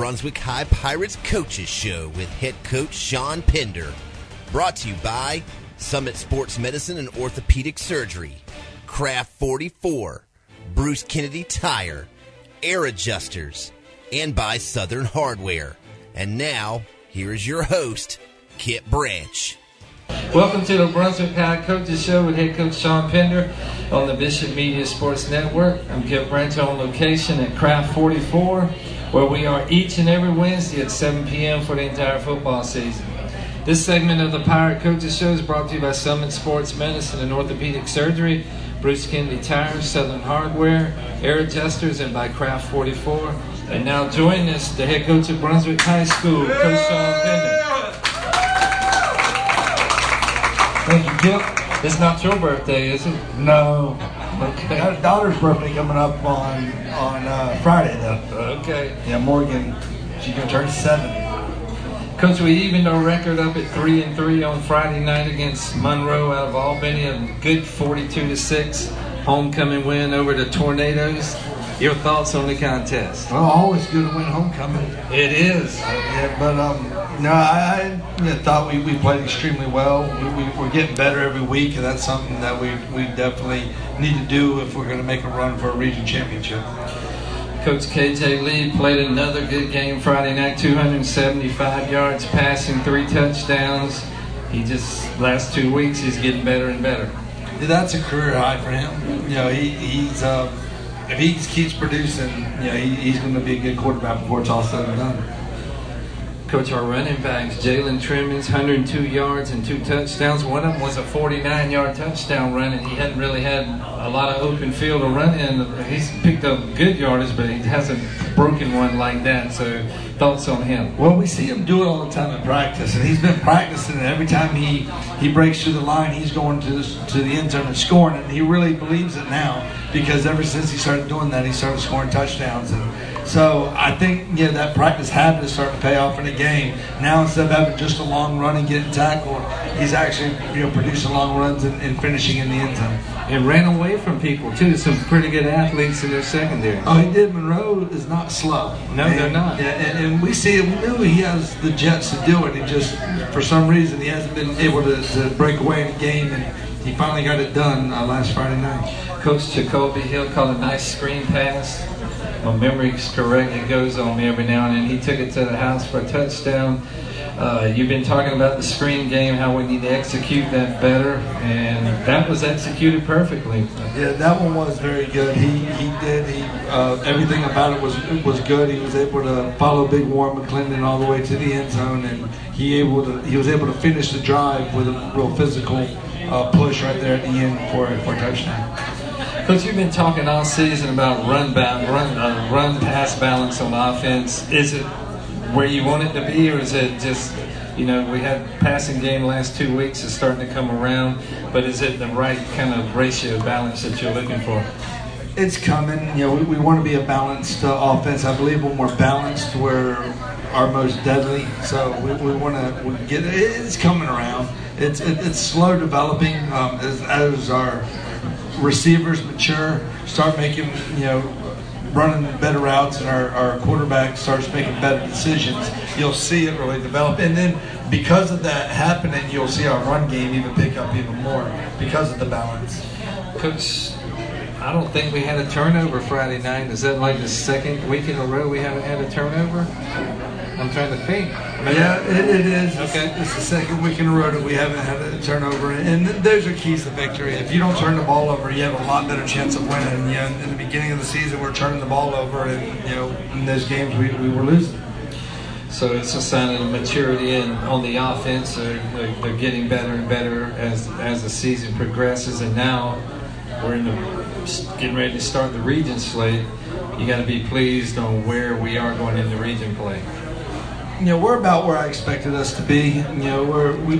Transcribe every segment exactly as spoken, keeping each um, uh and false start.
Brunswick High Pirates Coaches Show with head coach Sean Pender. Brought to you by Summit Sports Medicine and Orthopedic Surgery, Craft forty-four, Bruce Kennedy Tire, Air Adjusters, and by Southern Hardware. And now, here is your host, Kip Branch. Welcome to the Brunswick High Coaches Show with head coach Sean Pender on the Bishop Media Sports Network. I'm Kip Branch on location at Craft forty-four, where we are each and every Wednesday at seven p.m. for the entire football season. This segment of the Pirate Coaches Show is brought to you by Summit Sports Medicine and Orthopedic Surgery, Bruce Kennedy Tire, Southern Hardware, Air Adjusters, and by Craft forty-four. And now join us, the head coach of Brunswick High School, Coach Sean Pender. Thank you, Kip. It's not your birthday, is it? No. Okay. I got a daughter's birthday coming up on on uh, Friday, though. Okay. Yeah, Morgan. She's gonna turn seven. Coach, we evened our record up at three and three on Friday night against Monroe out of Albany. A good forty-two to six homecoming win over the Tornadoes. Your thoughts on the contest? Well, always good to win homecoming. It is. Uh, yeah, but um, no, I, I yeah, thought we, we played extremely well. We, we, we're getting better every week, and that's something that we we definitely need to do if we're going to make a run for a region championship. Coach K J Lee played another good game Friday night, two hundred seventy-five yards passing, three touchdowns. He just, last two weeks, he's getting better and better. Yeah, that's a career high for him. You know, he, he's uh, if he keeps producing, you know, he, he's going to be a good quarterback before it's all said and done. Coach, our running backs, Jalen Trimmons, one hundred two yards and two touchdowns. One of them was a forty-nine-yard touchdown run, and he hadn't really had a lot of open field to run in. He's picked up good yardage, but he hasn't broken one like that. So, thoughts on him? Well, we see him do it all the time in practice, and he's been practicing it. Every time he, he breaks through the line, he's going to the, to the end zone and scoring it. And he really believes it now, because ever since he started doing that, he started scoring touchdowns. And so I think, yeah, that practice habit is starting to pay off in the game. Now, instead of having just a long run and getting tackled, he's actually, you know, producing long runs and, and finishing in the end zone. And ran away from people, too. Some pretty good athletes in their secondary. Oh, he did. Monroe is not slow. No, and, they're not. Yeah, and, and we see it. We knew he has the jets to do it. He just, for some reason, he hasn't been able to, to break away in the game, and he finally got it done uh, last Friday night. Coach Jacoby Hill caught a nice screen pass. My memory's correct, it goes on me every now and then. He took it to the house for a touchdown. Uh, you've been talking about the screen game, how we need to execute that better, and that was executed perfectly. Yeah, that one was very good. He he did. He uh, everything about it was was good. He was able to follow Big Warren McClendon all the way to the end zone, and he able to he was able to finish the drive with a real physical uh, push right there at the end for for a touchdown. Coach, you've been talking all season about run ba- run uh, run pass balance on offense. Is it where you want it to be, or is it just, you know, we had passing game the last two weeks, it's starting to come around, but is it the right kind of ratio balance that you're looking for? It's coming. You know, we, we want to be a balanced uh, offense. I believe when we're balanced, we're our most deadly. So we, we want to we get it. It's coming around. It's it, it's slow developing um, as, as our receivers mature, start making, you know, running better routes, and our, our quarterback starts making better decisions. You'll see it really develop. And then because of that happening, you'll see our run game even pick up even more because of the balance. Coach, I don't think we had a turnover Friday night. Is that like the second week in a row we haven't had a turnover? I'm trying to think. Maybe. Yeah, it, it is. Okay. It's, it's the second week in a row that we haven't had a turnover, and those are keys to victory. If you don't turn the ball over, you have a lot better chance of winning. You know, in the beginning of the season, we're turning the ball over, and you know, in those games we, we were losing. So it's a sign of the maturity in, on the offense. They're, they're, they're getting better and better as as the season progresses, and now we're in the getting ready to start the region slate. You got to be pleased on where we are going in the region play. You know, we're about where I expected us to be. You know, we're we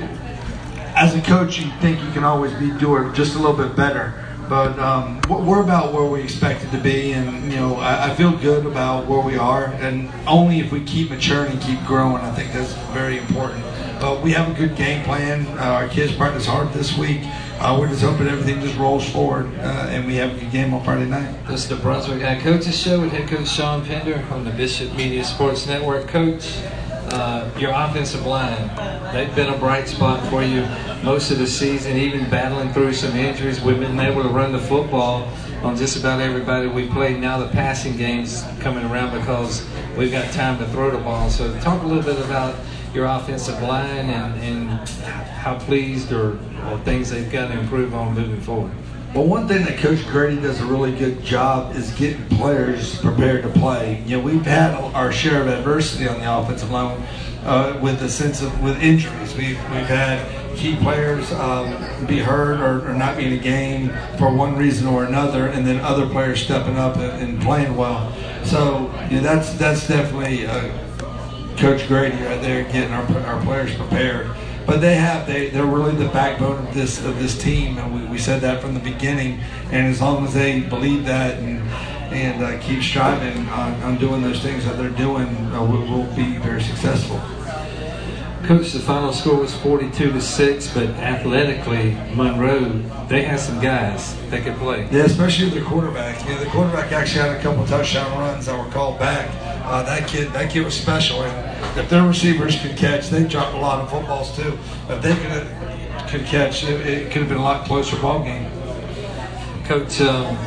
as a coach, you think you can always be doing just a little bit better. But um, we're about where we expected to be, and you know, I, I feel good about where we are. And only if we keep maturing and keep growing, I think that's very important. But we have a good game plan. Uh, our kids practice hard this week. uh, we're just hoping everything just rolls forward uh, and we have a good game on Friday night. This is the Brunswick High Coaches Show with head coach Sean Pender on the Bishop Media Sports Network. Coach, uh, your offensive line, they've been a bright spot for you most of the season, even battling through some injuries. We've been able to run the football on just about everybody we played. Now the passing game's coming around because we've got time to throw the ball. So talk a little bit about your offensive line and, and how pleased or, or things they've got to improve on moving forward. Well, one thing that Coach Grady does a really good job is getting players prepared to play. You know, we've had our share of adversity on the offensive line uh, with the sense of with injuries. We've we've had key players um, be hurt or, or not be in a game for one reason or another, and then other players stepping up and, and playing well. So yeah, that's that's definitely uh, Coach Grady right there getting our our players prepared. But they have they they're really the backbone of this of this team, and we, we said that from the beginning. And as long as they believe that and and uh, keep striving on, on doing those things that they're doing, uh, we'll, we'll be very successful. Coach, the final score was forty-two to six, but athletically, Monroe, they had some guys that could play. Yeah, especially the quarterback. You know, the quarterback actually had a couple of touchdown runs that were called back. Uh, that kid, that kid was special, and if their receivers could catch, they dropped a lot of footballs too. If they could could catch, it, it could have been a lot closer ball game. Coach, um,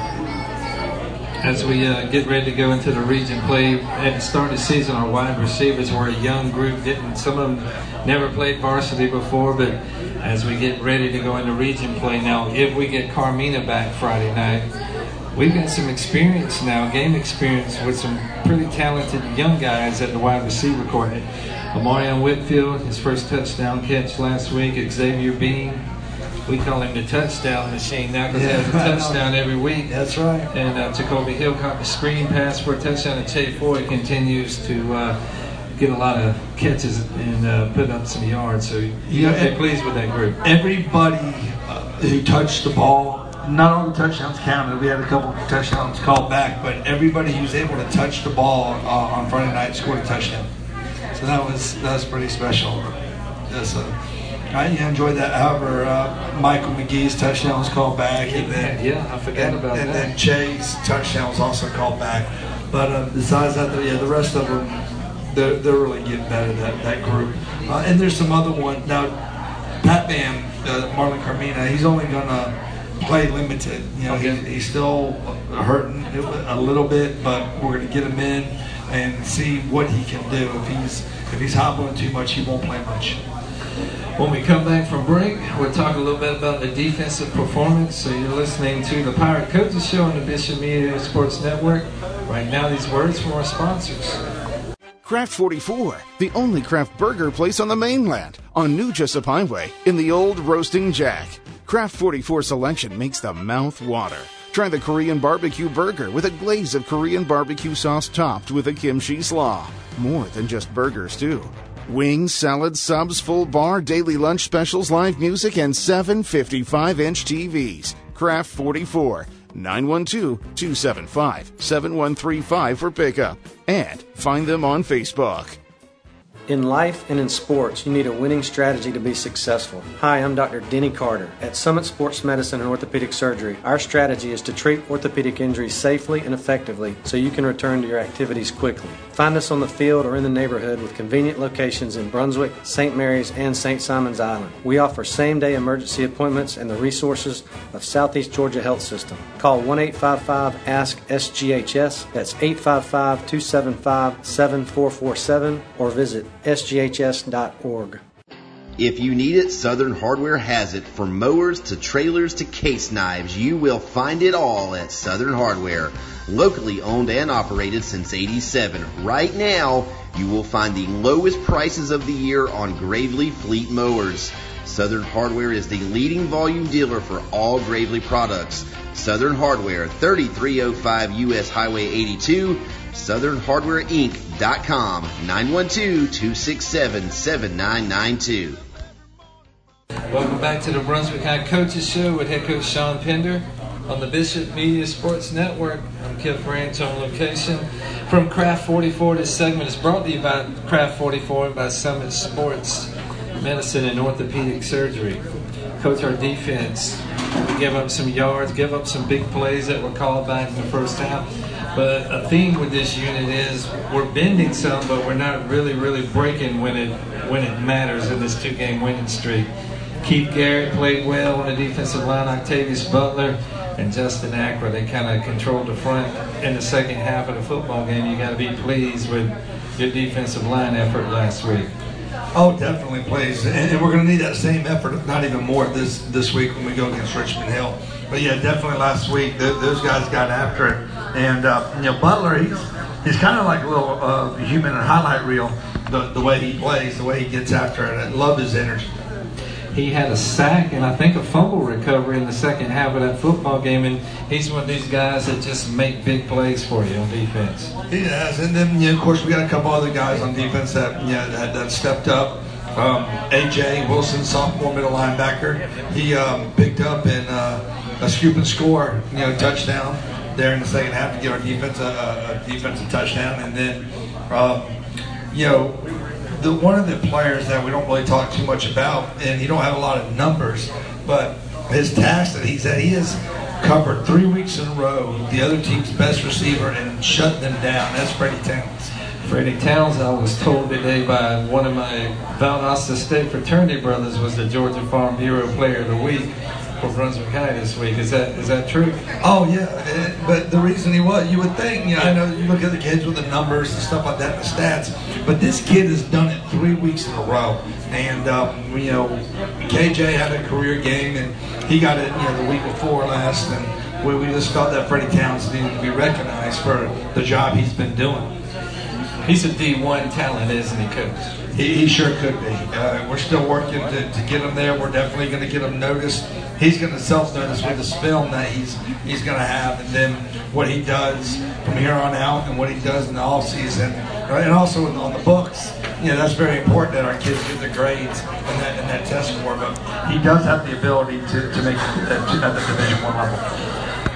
as we uh, get ready to go into the region play, at the start of the season, our wide receivers were a young group. Didn't some of them never played varsity before, but as we get ready to go into region play now, if we get Carmina back Friday night, we've got some experience now, game experience with some pretty talented young guys at the wide receiver court. Amarion Whitfield, his first touchdown catch last week. Xavier Bean, we call him the touchdown machine now because yeah, he has a touchdown every week. That's right. And uh, Jacoby Hill caught the screen pass for a touchdown, and Che Foy continues to uh, get a lot of catches and uh, put up some yards. So you yeah, got to be pleased with that group. Everybody uh, who touched the ball, not all the touchdowns counted. We had a couple of touchdowns called back, but everybody who was able to touch the ball uh, on Friday night scored a touchdown. So that was that was pretty special. Yes, uh, I enjoyed that. However, uh, Michael McGee's touchdown was called back, and then yeah, I forgot and, about and that. And then Che's touchdown was also called back. But uh, besides that, yeah, the rest of them, they're, they're really getting better. That that group, uh, and there's some other one now. Pat Bam, uh, Marlon Carmina, he's only gonna play limited. You know, okay. he, he's still hurting a little bit, but we're going to get him in and see what he can do. If he's if he's hobbling too much, he won't play much. When we come back from break, we'll talk a little bit about the defensive performance. So you're listening to the Pirate Coaches Show on the Bishop Media Sports Network. Right now, these words from our sponsors. Craft forty-four, the only craft burger place on the mainland, on New Jessup Highway in the old Roasting Jack. Craft forty-four selection makes the mouth water. Try the Korean barbecue burger with a glaze of Korean barbecue sauce topped with a kimchi slaw. More than just burgers, too. Wings, salads, subs, full bar, daily lunch specials, live music, and seven fifty-five inch T Vs. Craft forty-four, nine one two, two seven five, seven one three five for pickup. And find them on Facebook. In life and in sports, you need a winning strategy to be successful. Hi, I'm Doctor Denny Carter. At Summit Sports Medicine and Orthopedic Surgery, our strategy is to treat orthopedic injuries safely and effectively so you can return to your activities quickly. Find us on the field or in the neighborhood with convenient locations in Brunswick, Saint Mary's, and Saint Simons Island. We offer same-day emergency appointments and the resources of Southeast Georgia Health System. Call one eight five five, A S K, S G H S. That's eight five five, two seven five, seven four four seven or visit S G H S dot org. If you need it, Southern Hardware has it. From mowers to trailers to case knives, you will find it all at Southern Hardware. Locally owned and operated since eighty-seven. Right now, you will find the lowest prices of the year on Gravely Fleet mowers. Southern Hardware is the leading volume dealer for all Gravely products. Southern Hardware, thirty-three oh five U S Highway eighty-two, Southern Hardware Inc dot com, nine one two, two six seven, seven nine nine two. Welcome back to the Brunswick High Coaches Show with head coach Sean Pender on the Bishop Media Sports Network. I'm Kip Branch on location from Craft forty-four. This segment is brought to you by Craft forty-four and by Summit Sports Medicine and Orthopedic Surgery. Coach, our defense, we give up some yards, give up some big plays that were called back in the first half. But a theme with this unit is we're bending some, but we're not really, really breaking when it when it matters in this two-game winning streak. Keith Garrett played well on the defensive line. Octavius Butler and Justin Ackra, they kind of controlled the front in the second half of the football game. You got to be pleased with your defensive line effort last week. Oh, definitely, please. And, and we're going to need that same effort, if not even more, this this week when we go against Richmond Hill. But yeah, definitely last week, th- those guys got after it. And, uh, you know, Butler, he's he's kind of like a little uh, human highlight reel, the, the way he plays, the way he gets after it. I love his energy. He had a sack and I think a fumble recovery in the second half of that football game, and he's one of these guys that just make big plays for you on defense. He has, and then you know, of course we got a couple other guys on defense that you know, that, that stepped up. Um, A J Wilson, sophomore middle linebacker, he um, picked up in uh, a scoop and score, you know, touchdown there in the second half to give our defense a, a defensive touchdown, and then um, you know. The, one of the players that we don't really talk too much about, and he don't have a lot of numbers, but his task that he's at, he has covered three weeks in a row the other team's best receiver and shut them down. That's Freddie Towns. Freddie Towns, I was told today by one of my Valdosta State fraternity brothers, was the Georgia Farm Bureau Player of the Week for Brunswick High this week. Is that is that true? Oh yeah, and, but the reason he was, you would think, you know, I know you look at the kids with the numbers and stuff like that, the stats, but this kid has done it three weeks in a row. And um, you know, K J had a career game, and he got it, you know, the week before last, and we, we just felt that Freddie Towns needed to be recognized for the job he's been doing. He's a D one talent, isn't he, Coach? He, he sure could be. Uh, we're still working to, to get him there. We're definitely going to get him noticed. He's going to self-notice with this film that he's he's going to have, and then what he does from here on out, and what he does in the off season, and also on the books. You know, that's very important that our kids get their grades and that and that test score. But he does have the ability to, to make it at, at the Division One level.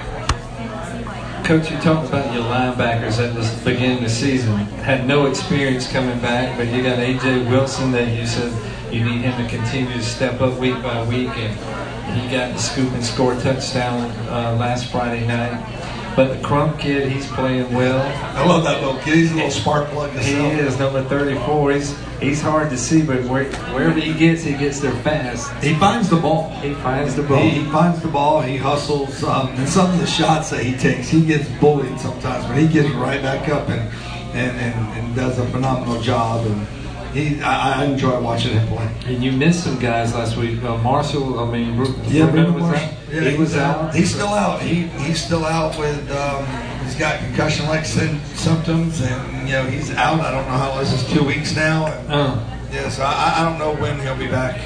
Coach, you talked about your linebackers at the beginning of the season. Had no experience coming back, but you got A J Wilson that you said you need him to continue to step up week by week, and he got the scoop and score touchdown uh, last Friday night. But the Crump kid, he's playing well. I love that little kid. He's a little spark plug himself. He is, number thirty-four. He's he's hard to see, but where, wherever he gets, he gets there fast. He finds the ball. He finds the ball. He, he finds the ball. He hustles. Um, and some of the shots that he takes, he gets bullied sometimes, but he gets right back up and and, and, and does a phenomenal job. And he, I, I enjoy watching him play. And you missed some guys last week. Uh, Marshall, I mean, yeah, Bruno was Marshall. out. Yeah, he was out. out. He's still out. He he's still out with. Um, he's got concussion-like symptoms, and you know he's out. I don't know how long. This is two weeks now. And, uh. Yeah, so I, I don't know when he'll be back.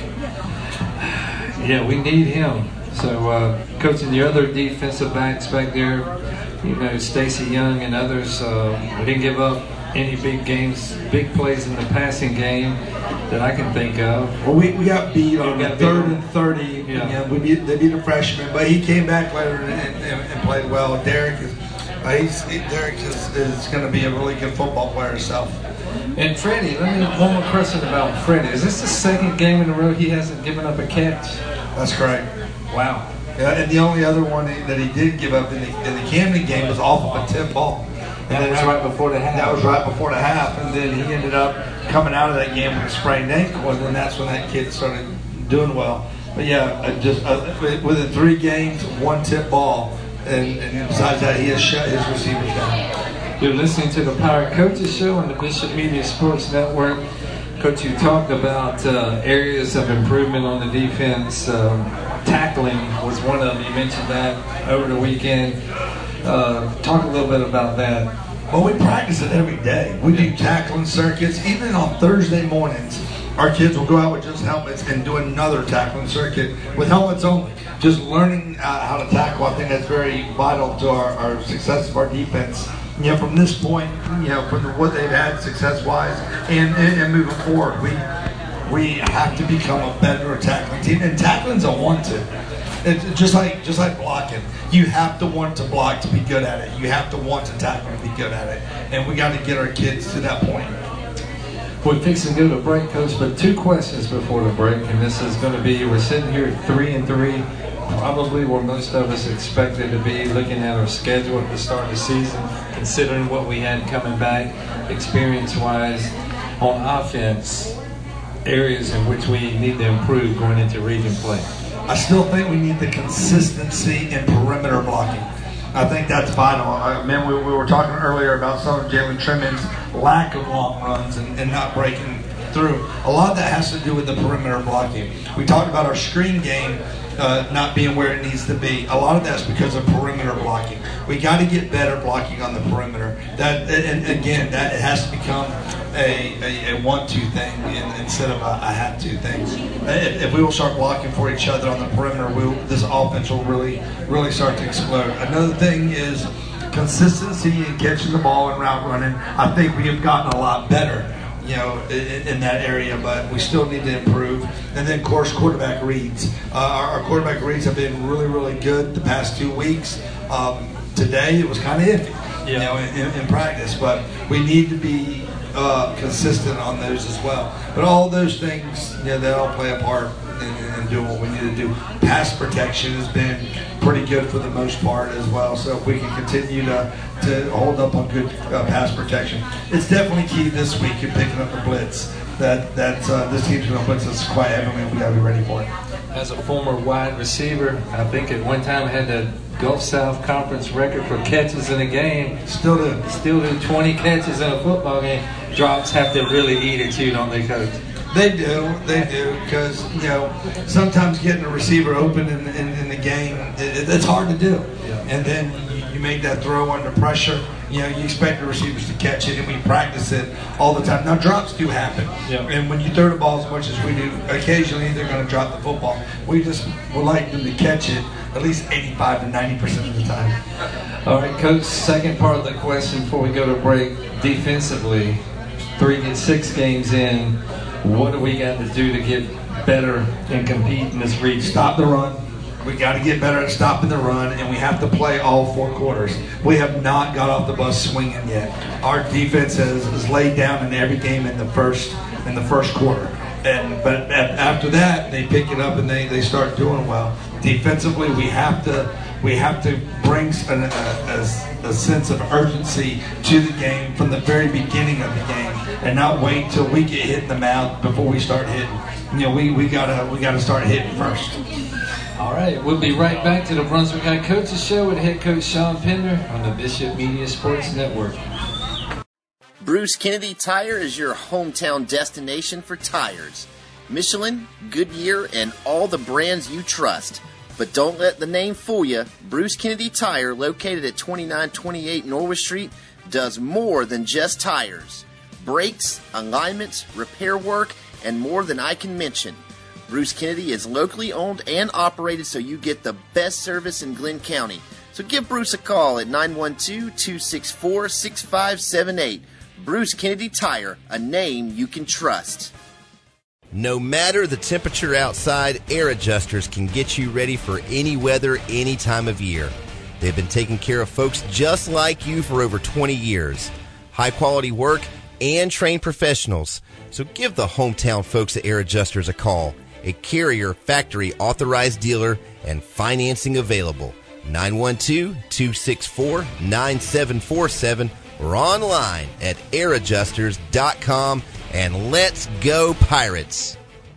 Yeah, we need him. So, uh, coaching the other defensive backs back there, you know, Stacy Young and others, uh, we didn't give up any big games, big plays in the passing game that I can think of. Well, we, we got beat on got third beat. and thirty. Yeah. You know, we beat, they beat a freshman, but he came back later and, and, and played well. Derek is, uh, he's, he, Derek is, is going to be a really good football player himself. And Freddie, let me one more question about Freddie. Is this the second game in a row he hasn't given up a catch? That's correct. Wow. Yeah, and the only other one that he did give up in the, in the Camden game was off of a tip ball. And that was right before the half. That was right before the half, and then he ended up coming out of that game with a sprained ankle, and then that's when that kid started doing well. But yeah, just uh, within three games, one tip ball, and, and besides that, he has shut his receivers down. You're listening to the Power Coaches Show on the Bishop Media Sports Network. Coach, you talked about uh, areas of improvement on the defense. Um, tackling was one of them. You mentioned that over the weekend. Uh, talk a little bit about that. Well, we practice it every day. We do tackling circuits. Even on Thursday mornings, our kids will go out with just helmets and do another tackling circuit with helmets only. Just learning uh, how to tackle. I think that's very vital to our, our success of our defense. You know, from this point, you know, from the, what they've had success-wise and, and, and moving forward, we we have to become a better tackling team. And tackling's a want-to. It's just like just like blocking. You have to want to block to be good at it. You have to want to tackle to be good at it. And we got to get our kids to that point. We're fixing to go to break, Coach, but two questions before the break, and this is going to be, we're sitting here at three and three, probably where most of us expected to be, looking at our schedule at the start of the season, considering what we had coming back experience-wise on offense, areas in which we need to improve going into region play. I still think we need the consistency in perimeter blocking. I think that's vital. I mean, we, we were talking earlier about some of Jalen Trimmond's lack of long runs and, and not breaking through. A lot of that has to do with the perimeter blocking. We talked about our screen game uh, not being where it needs to be. A lot of that's because of perimeter blocking. We got to get better blocking on the perimeter. That, and again, that it has to become a, a, a want-to thing instead of a, a have-to thing. If, if we will start blocking for each other on the perimeter, we'll, this offense will really, really start to explode. Another thing is consistency in catching the ball and route running. I think we have gotten a lot better, you know, in, in that area, but we still need to improve. And then, of course, quarterback reads. Uh, our, our quarterback reads have been really, really good the past two weeks. Um, today, it was kind of iffy, yeah. you know, in, in practice, but we need to be uh, consistent on those as well. But all those things, you know, they all play a part in, in doing what we need to do. Pass protection has been pretty good for the most part as well. So if we can continue to, to hold up on good uh, pass protection, it's definitely key this week in picking up the blitz. That that uh, this team's going to blitz us quite heavily, and we got to be ready for it. As a former wide receiver, I think at one time I had the Gulf South Conference record for catches in a game. Still do. Still do twenty catches in a football game. Drops have to really eat at you, don't they, Coach? They do, they do, because, you know, sometimes getting a receiver open in, in, in the game, it, it's hard to do. Yeah. And then you, you make that throw under pressure. You know, you expect the receivers to catch it, and we practice it all the time. Now, drops do happen. Yeah. And when you throw the ball as much as we do, occasionally they're going to drop the football. We just would like them to catch it at least eighty-five to ninety percent of the time. All right, Coach, second part of the question before we go to break. Defensively, three and six games in, what do we got to do to get better and compete in this region? Stop the run. We got to get better at stopping the run, and we have to play all four quarters. We have not got off the bus swinging yet. Our defense has, has laid down in every game in the first in the first quarter, and but after that they pick it up and they, they start doing well. Defensively, we have to we have to bring a, a, a sense of urgency to the game from the very beginning of the game, and not wait till we get hit in the mouth before we start hitting. You know, we, we gotta we gotta start hitting first. All right, we'll be right back to the Brunswick High Coaches Show with head coach Sean Pender on the Bishop Media Sports Network. Bruce Kennedy Tire is your hometown destination for tires. Michelin, Goodyear, and all the brands you trust. But don't let the name fool you. Bruce Kennedy Tire, located at twenty-nine twenty-eight Norwood Street, does more than just tires. Brakes, alignments, repair work, and more than I can mention. Bruce Kennedy is locally owned and operated, so you get the best service in Glenn County. So give Bruce a call at nine one two, two six four, six five seven eight. Bruce Kennedy Tire, a name you can trust. No matter the temperature outside, Air Adjusters can get you ready for any weather, any time of year. They've been taking care of folks just like you for over twenty years. High quality work and trained professionals. So give the hometown folks at Air Adjusters a call. A Carrier factory authorized dealer and financing available. nine one two, two six four, nine seven four seven or online at air adjusters dot com, and let's go Pirates.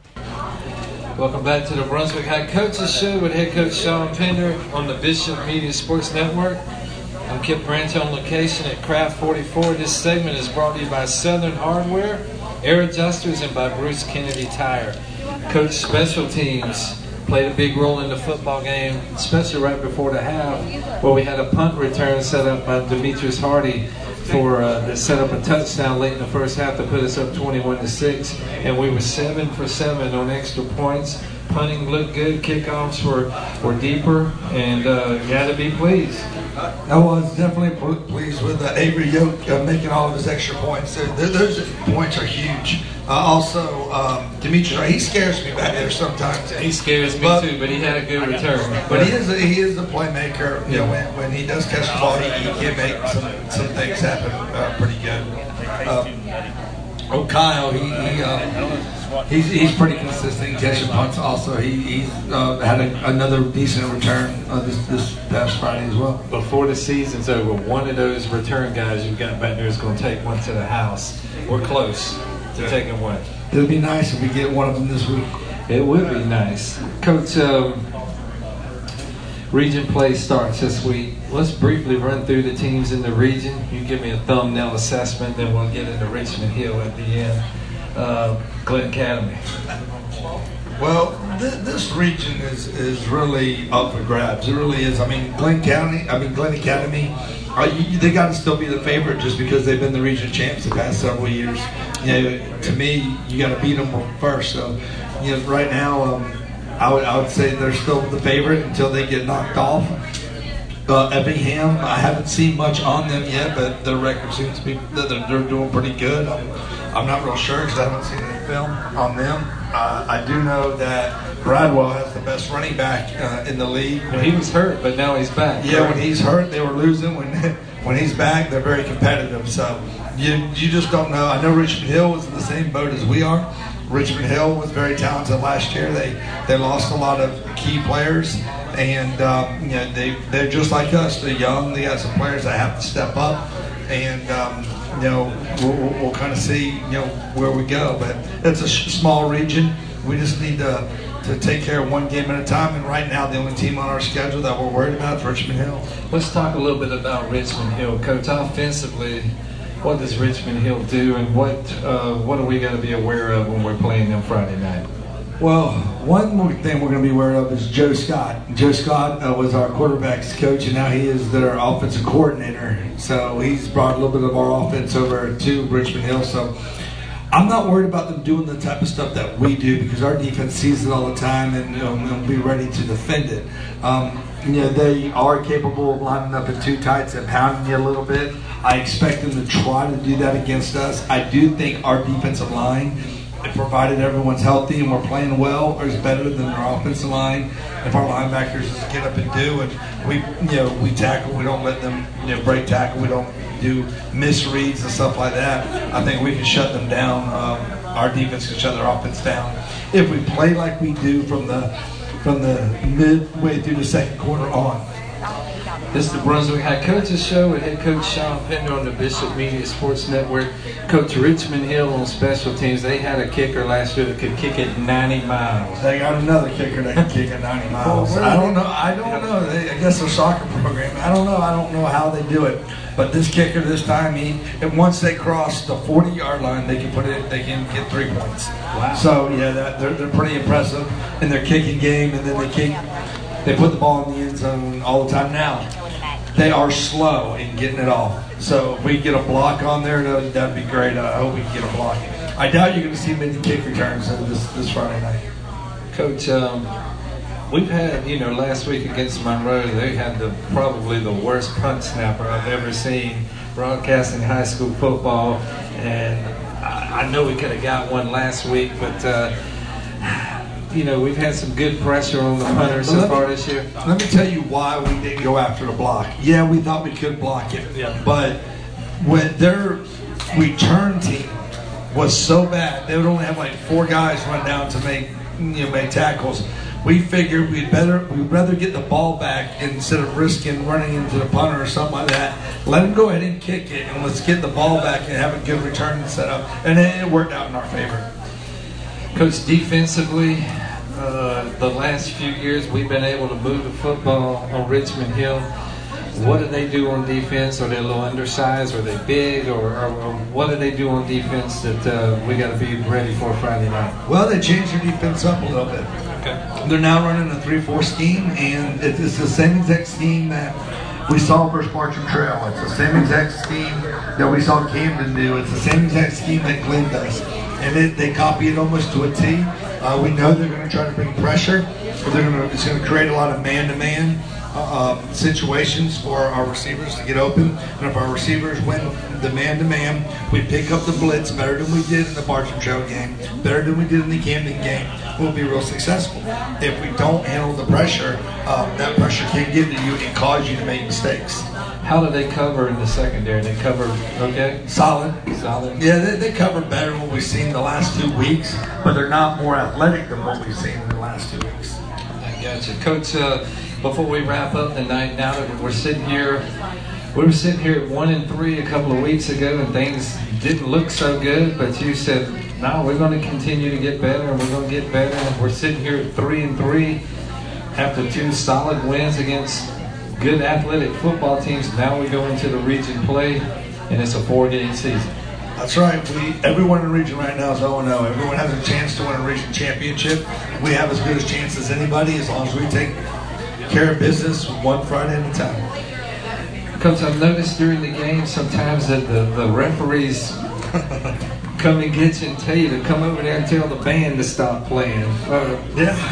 Welcome back to the Brunswick High Coaches Show with head coach Sean Pender on the Bishop Media Sports Network. I'm Kip Branch on location at Craft forty-four. This segment is brought to you by Southern Hardware, Air Adjusters, and by Bruce Kennedy Tire. Coach, special teams played a big role in the football game, especially right before the half, where we had a punt return set up by Demetrius Hardy for uh, to set up a touchdown late in the first half to put us up twenty-one to six, and we were seven for seven on extra points. Punting looked good, kickoffs were, were deeper, and uh, you had to be pleased. I was definitely pleased with uh, Avery Yoke uh, making all of his extra points. Uh, those points are huge. Uh, also, um, Demetrius, he scares me back there sometimes. He scares me but, too, but he had a good return. But he is a, he is a playmaker. You know, when, when he does catch the ball, he, he can make some, some things happen uh, pretty good. Um, Oh, Kyle, he, he uh, he's he's pretty consistent catching punts. Also, he he's uh, had a, another decent return uh, this this past Friday as well. Before the season's over, one of those return guys you've got back there is going to take one to the house. We're close to taking one. It'd be nice if we get one of them this week. It would be nice. Coach, um, region play starts this week. Let's briefly run through the teams in the region. You give me a thumbnail assessment, then we'll get into Richmond Hill at the end. Uh, Glenn Academy. Well, th- this region is, is really up for grabs. It really is. I mean, Glenn County, I mean, Glenn Academy, uh, you, they got to still be the favorite just because they've been the region champs the past several years. You know, to me, you got to beat them first. So, you know, right now, um, I would I would say they're still the favorite until they get knocked off. Uh, Effingham, I haven't seen much on them yet, but their record seems to be that they're, they're doing pretty good. I'm, I'm not real sure because I haven't seen any film on them. Uh, I do know that Bradwell has the best running back uh, in the league. Well, he was hurt, but now he's back. Yeah, when he's hurt, they were losing. When when he's back, they're very competitive. So you you just don't know. I know Richmond Hill was in the same boat as we are. Richmond Hill was very talented last year. They they lost a lot of key players, and um, you know, they they're just like us. They're young. They got some players that have to step up, and um, you know we'll, we'll, we'll kind of see you know where we go. But it's a sh- small region. We just need to to take care of one game at a time. And right now, the only team on our schedule that we're worried about is Richmond Hill. Let's talk a little bit about Richmond Hill, Coach. Offensively, what does Richmond Hill do, and what uh, what are we going to be aware of when we're playing them Friday night? Well, one more thing we're going to be aware of is Joe Scott. Joe Scott uh, was our quarterback's coach, and now he is their offensive coordinator. So he's brought a little bit of our offense over to Richmond Hill. So I'm not worried about them doing the type of stuff that we do because our defense sees it all the time, and you know, we'll be ready to defend it. Um, you know, they are capable of lining up in two tights and pounding you a little bit. I expect them to try to do that against us. I do think our defensive line, provided everyone's healthy and we're playing well, is better than our offensive line. If our linebackers just get up and do, and we, you know, we tackle, we don't let them, you know, break tackle, we don't do misreads and stuff like that. I think we can shut them down. Um, our defense can shut their offense down if we play like we do from the from the midway through the second quarter on. This is the Brunswick High Coaches Show with head coach Sean Pender on the Bishop Media Sports Network. Coach Richmond Hill on special teams. They had a kicker last year that could kick it ninety miles. They got another kicker that can kick it ninety miles. I don't know. I don't know. They, I guess their soccer program. I don't know. I don't know how they do it. But this kicker this time, he and once they cross the forty-yard line, they can put it. They can get three points. Wow. So yeah, that, they're they're pretty impressive in their kicking game, and then they kick. They put the ball in the end zone all the time. Now, they are slow in getting it off. So if we get a block on there, that'd, that'd be great. I hope we can get a block. I doubt you're going to see many kick returns this this Friday night. Coach, um, we've had, you know, last week against Monroe, they had the probably the worst punt snapper I've ever seen broadcasting high school football. And I, I know we could have got one last week, but... Uh, You know, we've had some good pressure on the punter so far this year. Let me tell you why we didn't go after the block. Yeah, we thought we could block it. Yeah. But when their return team was so bad, they would only have like four guys run down to make you know make tackles. We figured we'd better we'd rather get the ball back instead of risking running into the punter or something like that. Let them go ahead and kick it, and let's get the ball back and have a good return set up. And it worked out in our favor. Coach, defensively, uh, the last few years we've been able to move the football on Richmond Hill. What do they do on defense? Are they a little undersized? Are they big? Or, or, or what do they do on defense that uh, we got to be ready for Friday night? Well, they changed their defense up a little bit. Okay. They're now running a three four scheme, and it's the same exact scheme that we saw versus Bartram Trail. It's the same exact scheme that we saw Camden do. It's the same exact scheme that Glenn does. And it, they copy it almost to a T. Uh, we know they're going to try to bring pressure. They're going to, it's going to create a lot of man-to-man uh, uh, situations for our receivers to get open. And if our receivers win the man-to-man, we pick up the blitz better than we did in the Bartram Trail game, better than we did in the Camden game, we'll be real successful. If we don't handle the pressure, uh, that pressure can get to you and cause you to make mistakes. How do they cover in the secondary? They cover okay? Solid. Solid. Yeah, they, they cover better than what we've seen the last two weeks, but they're not more athletic than what we've seen in the last two weeks. I gotcha. Coach, uh, before we wrap up tonight, now that we're sitting here, we were sitting here at one and three a couple of weeks ago, and things didn't look so good, but you said, no, we're going to continue to get better, and we're going to get better. And we're sitting here at three and three after two solid wins against good athletic football teams. Now we go into the region play, and it's a four-game season. That's right. We everyone in the region right now is oh and oh. Everyone has a chance to win a region championship. We have as good a chance as anybody as long as we take care of business one Friday at a time. Coach, I've noticed during the game sometimes that the, the referees come and get you and tell you to come over there and tell the band to stop playing. Uh,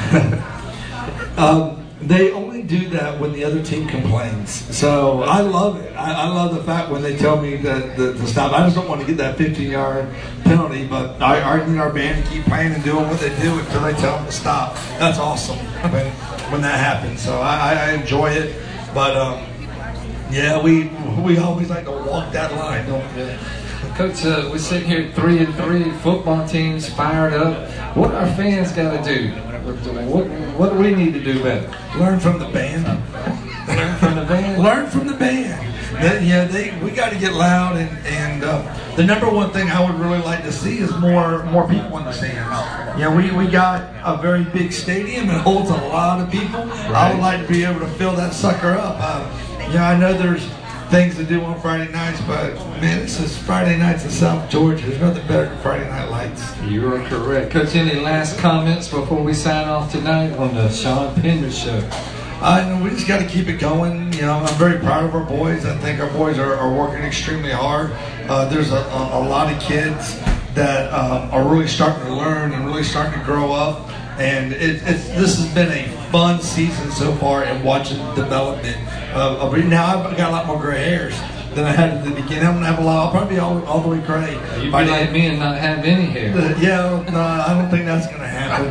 yeah. um, They only do that when the other team complains. So I love it. I, I love the fact when they tell me that, that to stop. I just don't want to get that fifteen-yard penalty, but I, I need our band to keep playing and doing what they do until they tell them to stop. That's awesome when, when that happens. So I, I enjoy it. But, um, yeah, we we always like to walk that line, don't we? Coach, uh, we're sitting here at three and three, football teams fired up. What our fans got to do? What, what do we need to do better? Learn from the band. Learn from the band? Learn from the band. That, yeah, they we got to get loud, and, and uh, the number one thing I would really like to see is more more people in the stands. Yeah, we, we got a very big stadium. It holds a lot of people. Right. I would like to be able to fill that sucker up. Uh, yeah, I know there's things to do on Friday nights, but man, this is Friday nights in South Georgia. There's nothing better than Friday Night Lights. You are correct. Coach, any last comments before we sign off tonight on the Sean Pender Show? I know we just got to keep it going. You know, I'm very proud of our boys. I think our boys are, are working extremely hard. Uh, there's a, a, a lot of kids that um, are really starting to learn and really starting to grow up. And it, it's this has been a fun season so far, and watching the development of, of now I've got a lot more gray hairs than I had at the beginning. I'm gonna have a lot. I'll probably be all, all the way gray. You'd be like me and not have any hair. Uh, yeah, no, I don't think that's gonna happen.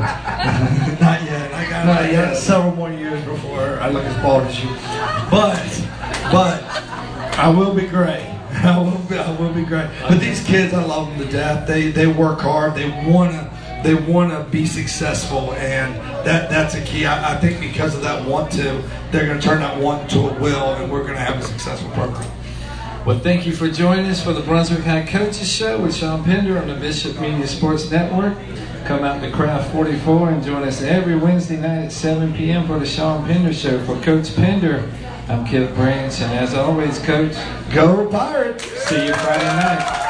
Not yet. I got, I got several more years before I look as bald as you. But, but I will be gray. I will be. I will be gray. But these kids, I love them to death. They they work hard. They wanna. They want to be successful, and that, that's a key. I, I think because of that want to, they're going to turn that want to a will, and we're going to have a successful program. Well, thank you for joining us for the Brunswick High Coaches Show with Sean Pender on the Bishop Media Sports Network. Come out to Craft forty-four and join us every Wednesday night at seven p.m. for the Sean Pender Show. For Coach Pender, I'm Kip Branch, and as always, Coach, go Pirates! See you Friday night.